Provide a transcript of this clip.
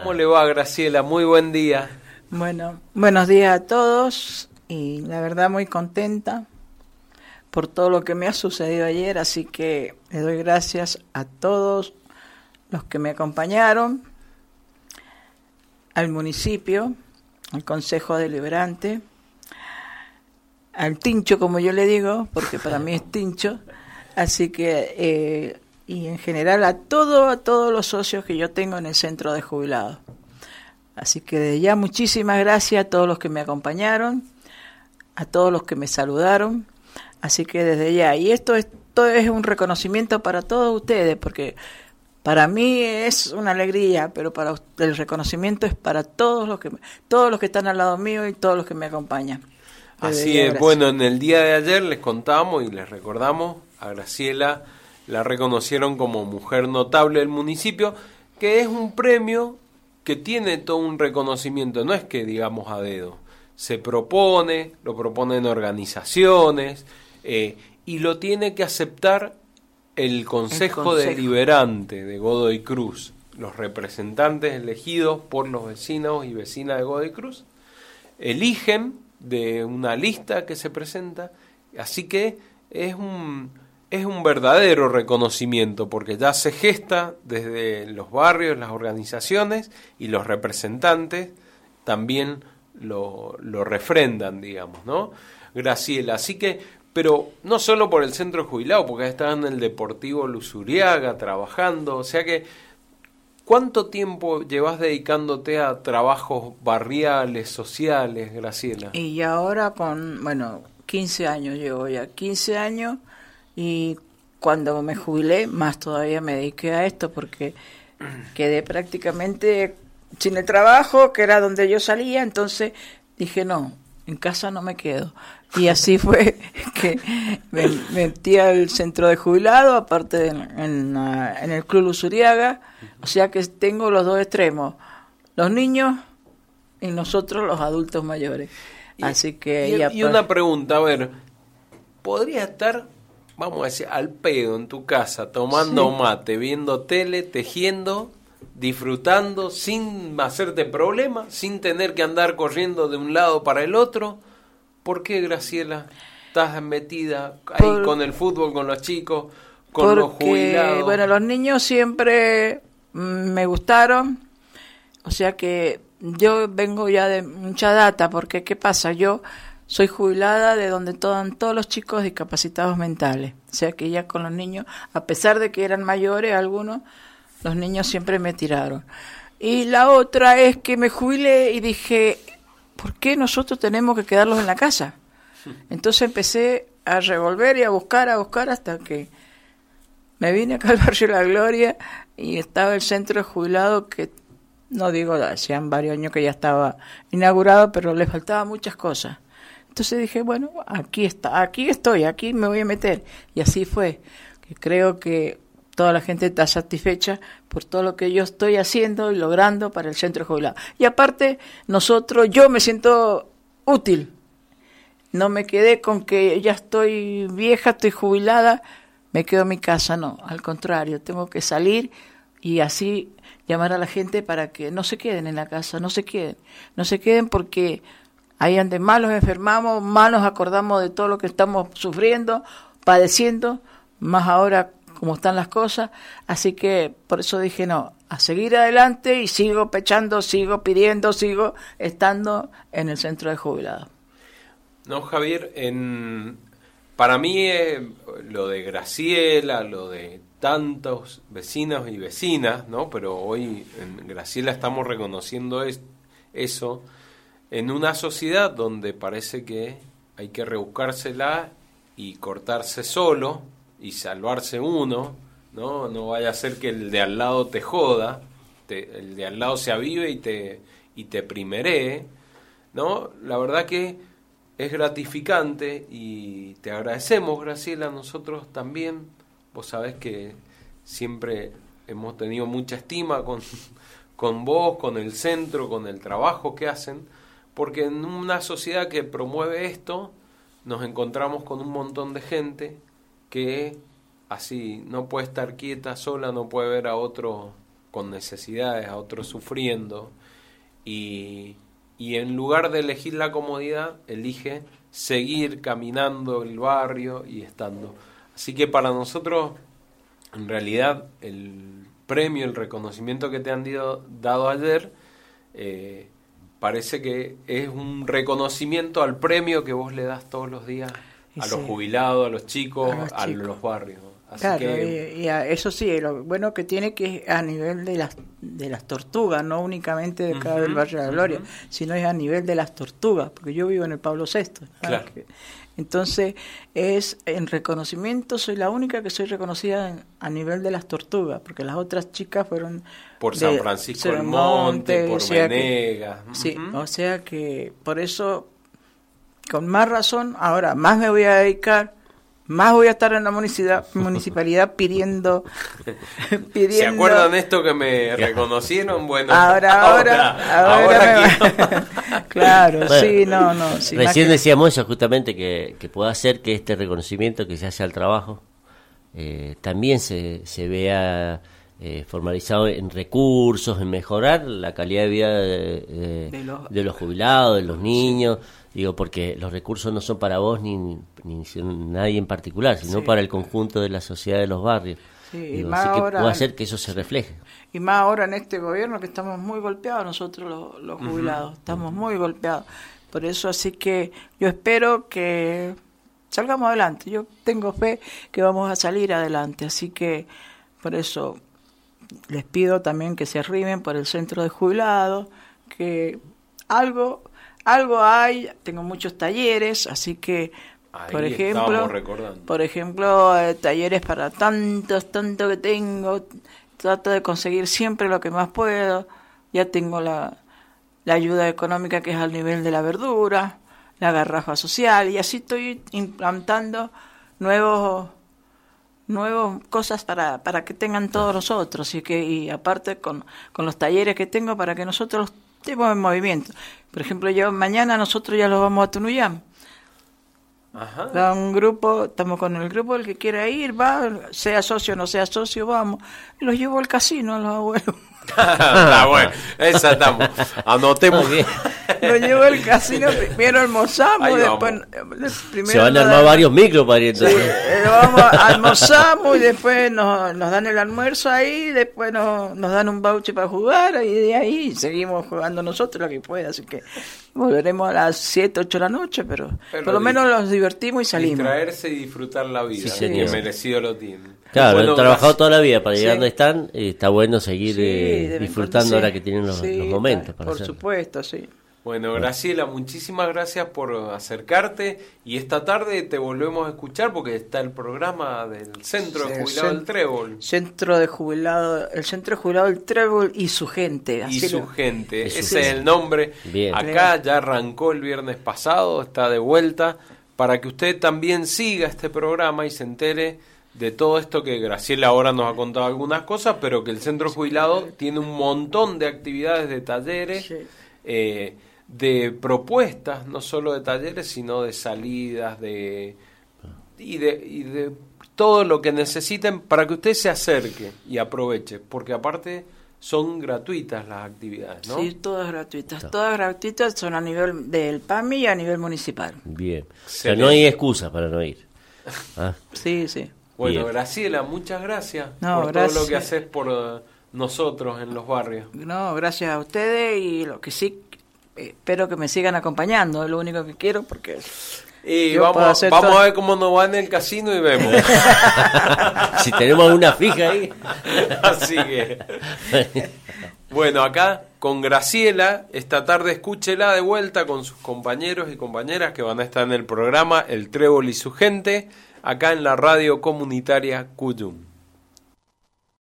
¿Cómo le va, Graciela? Muy buen día. Bueno, buenos días a todos y la verdad muy contenta por todo lo que me ha sucedido ayer, así que le doy gracias a todos los que me acompañaron, al municipio, al Consejo Deliberante, al Tincho, como yo le digo, porque para mí es Tincho, así que, y en general a todos los socios que yo tengo en el centro de jubilados. Así que desde ya muchísimas gracias a todos los que me acompañaron, a todos los que me saludaron, así que desde ya, y esto es un reconocimiento para todos ustedes, porque para mí es una alegría, pero el reconocimiento es para todos los que están al lado mío y todos los que me acompañan. Así es, bueno, en el día de ayer les contamos y les recordamos a Graciela, la reconocieron como mujer notable del municipio, que es un premio que tiene todo un reconocimiento, no es que digamos a dedo, lo proponen organizaciones y lo tiene que aceptar el Consejo Deliberante de Godoy Cruz, los representantes elegidos por los vecinos y vecinas de Godoy Cruz, eligen de una lista que se presenta, así que es un verdadero reconocimiento porque ya se gesta desde los barrios, las organizaciones y los representantes también lo refrendan, digamos, ¿no? Graciela, así que, pero no solo por el centro jubilado, porque están en el Deportivo Luzuriaga trabajando, o sea que, ¿cuánto tiempo llevas dedicándote a trabajos barriales, sociales, Graciela? Y ahora 15 años llevo ya, 15 años. Y cuando me jubilé, más todavía me dediqué a esto porque quedé prácticamente sin el trabajo, que era donde yo salía, entonces dije, no, en casa no me quedo. Y así fue que me metí al centro de jubilado, aparte en el Club Luzuriaga, o sea que tengo los dos extremos, los niños y nosotros los adultos mayores. Así que y una pregunta, a ver, ¿podría estar, vamos a decir, al pedo en tu casa, tomando mate, viendo tele, tejiendo, disfrutando, sin hacerte problema, sin tener que andar corriendo de un lado para el otro? ¿Por qué, Graciela, estás metida ahí con el fútbol, con los chicos, con los jubilados? Bueno, los niños siempre me gustaron, o sea que yo vengo ya de mucha data, porque ¿qué pasa? Yo soy jubilada de donde están todos los chicos discapacitados mentales. O sea que ya con los niños, a pesar de que eran mayores algunos, los niños siempre me tiraron. Y la otra es que me jubilé y dije, ¿por qué nosotros tenemos que quedarlos en la casa? Entonces empecé a revolver y a buscar hasta que me vine acá al barrio La Gloria y estaba el centro de jubilados que, no digo, hacían varios años que ya estaba inaugurado, pero le faltaban muchas cosas. Entonces dije, bueno, aquí estoy, aquí me voy a meter. Y así fue, que creo que toda la gente está satisfecha por todo lo que yo estoy haciendo y logrando para el centro jubilado. Y aparte, yo me siento útil. No me quedé con que ya estoy vieja, estoy jubilada, me quedo en mi casa. No, al contrario, tengo que salir y así llamar a la gente para que no se queden en la casa, no se queden porque ahí donde más los enfermamos, más nos acordamos de todo lo que estamos sufriendo, padeciendo, más ahora como están las cosas. Así que por eso dije, no, a seguir adelante y sigo pechando, sigo pidiendo, sigo estando en el centro de jubilados. No, Javier, para mí lo de Graciela, lo de tantos vecinos y vecinas, ¿no? Pero hoy en Graciela estamos reconociendo eso, en una sociedad donde parece que hay que rebuscársela y cortarse solo y salvarse uno, ¿no? No vaya a ser que el de al lado te joda, el de al lado se avive y te primeree, ¿no? La verdad que es gratificante y te agradecemos, Graciela, nosotros también. Vos sabés que siempre hemos tenido mucha estima con vos, con el centro, con el trabajo que hacen, porque en una sociedad que promueve esto, nos encontramos con un montón de gente que así no puede estar quieta sola, no puede ver a otro con necesidades, a otros sufriendo, y en lugar de elegir la comodidad, elige seguir caminando el barrio y estando. Así que para nosotros, en realidad, el premio, el reconocimiento que te han dado ayer, parece que es un reconocimiento al premio que vos le das todos los días a los jubilados, a los chicos, a los barrios. Así claro, que... y eso sí, lo bueno que tiene que es a nivel de las tortugas, no únicamente de acá del Barrio de la Gloria, sino es a nivel de las tortugas, porque yo vivo en el Pablo VI. Claro. Entonces, es en reconocimiento, soy la única que soy reconocida a nivel de las tortugas, porque las otras chicas fueron... Por San Francisco del Monte, por Venegas. Sí, o sea que por eso, con más razón, ahora más me voy a dedicar, más voy a estar en la municipalidad pidiendo... ¿Se acuerdan esto que me reconocieron? Bueno, ahora claro, bueno, sí, no. Sí, recién decíamos eso justamente, que pueda hacer que este reconocimiento que se hace al trabajo también se vea formalizado en recursos, en mejorar la calidad de vida de los jubilados, de los niños. Digo, porque los recursos no son para vos ni nadie en particular, sino para el conjunto de la sociedad de los barrios. Sí, digo, y más así que ahora, puede hacer que eso se refleje. Y más ahora en este gobierno que estamos muy golpeados nosotros los jubilados, estamos muy golpeados. Por eso así que yo espero que salgamos adelante. Yo tengo fe que vamos a salir adelante, así que por eso les pido también que se arrimen por el centro de jubilados, que algo hay, tengo muchos talleres, así que por ejemplo, talleres para tanto que tengo, trato de conseguir siempre lo que más puedo. Ya tengo la ayuda económica que es al nivel de la verdura, la garrafa social, y así estoy implantando nuevos cosas para que tengan todos los otros, y aparte con los talleres que tengo para que nosotros estemos en movimiento. Por ejemplo, mañana nosotros ya los vamos a Tunuyán. Da un grupo, estamos con el grupo, el que quiera ir, va, sea socio o no sea socio, vamos. Los llevo al casino a los abuelos. Bueno, esa estamos. Anotemos. Los llevo al casino, primero almorzamos, después se van a armar varios micros para ir. Sí, almorzamos y después nos dan el almuerzo ahí, después nos dan un voucher para jugar, y de ahí seguimos jugando nosotros lo que pueda, así que volveremos a las 7, 8 de la noche, pero por lo menos los divertimos y salimos. Distraerse y disfrutar la vida, sí, que merecido lo tienen. Claro, bueno, han trabajado toda la vida para llegar donde están, y está bueno seguir disfrutando ahora que tienen los momentos. Para por supuesto, sí. Bueno, Graciela, muchísimas gracias por acercarte, y esta tarde te volvemos a escuchar porque está el programa del Centro de Jubilados del Trébol. El Centro de Jubilados del Trébol y su gente. Ese es el nombre. Bien. Acá ya arrancó el viernes pasado, está de vuelta, para que usted también siga este programa y se entere de todo esto que Graciela ahora nos ha contado algunas cosas, pero que el Centro Jubilado tiene un montón de actividades, de talleres, de propuestas, no solo de talleres, sino de salidas, y de todo lo que necesiten para que usted se acerque y aproveche, porque aparte son gratuitas las actividades, ¿no? Sí, todas gratuitas, son a nivel del PAMI y a nivel municipal. Bien, o sea, no hay excusa para no ir. Sí. Bueno, bien. Graciela, muchas gracias por todo lo que haces por nosotros en los barrios. No, gracias a ustedes, y lo que sí, espero que me sigan acompañando, es lo único que quiero, porque... Y vamos a ver cómo nos va en el casino y vemos. Si tenemos una fija ahí. Así que... Bueno, acá con Graciela, esta tarde escúchela de vuelta con sus compañeros y compañeras que van a estar en el programa El Trébol y su gente, acá en la radio comunitaria Cuyum.